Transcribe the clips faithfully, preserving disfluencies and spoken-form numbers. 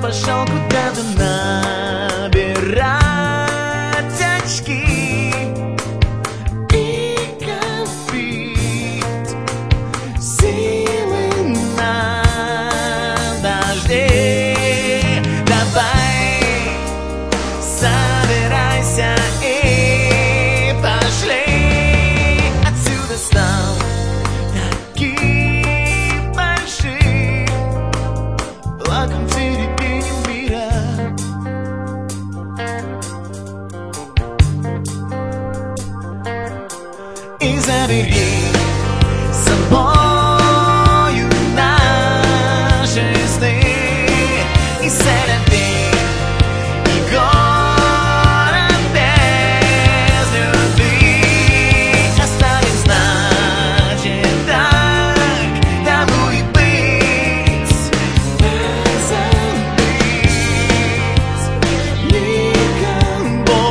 пошел куда-то набирать очки и копить силы на дожде. Давай, собирайся и пошли отсюда. Стал таким большим, плаком в середине мира. И забери с собою наши сны и селяби, и город без любви. Оставим, значит, так тому и быть. Не забыть никого.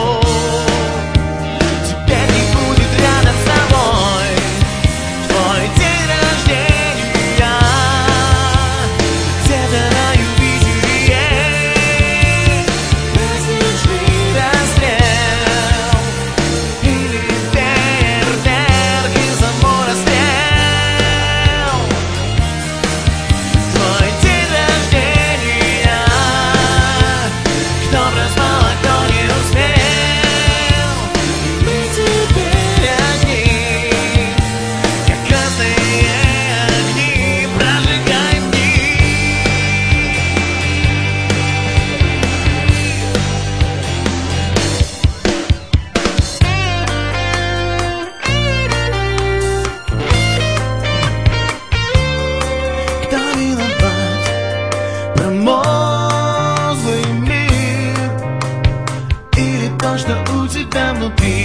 Теперь не будет рядом с тобой твой день рождения. Где-то на Юпитере праздничный расстрел или фейерверк из саморасстрел. Твой день рождения, кто проспал, а кто не успел. Мы теперь одни, как красные огни, прожигаем дни. Кто виноват? Промозглый мир или то, что у тебя внутри?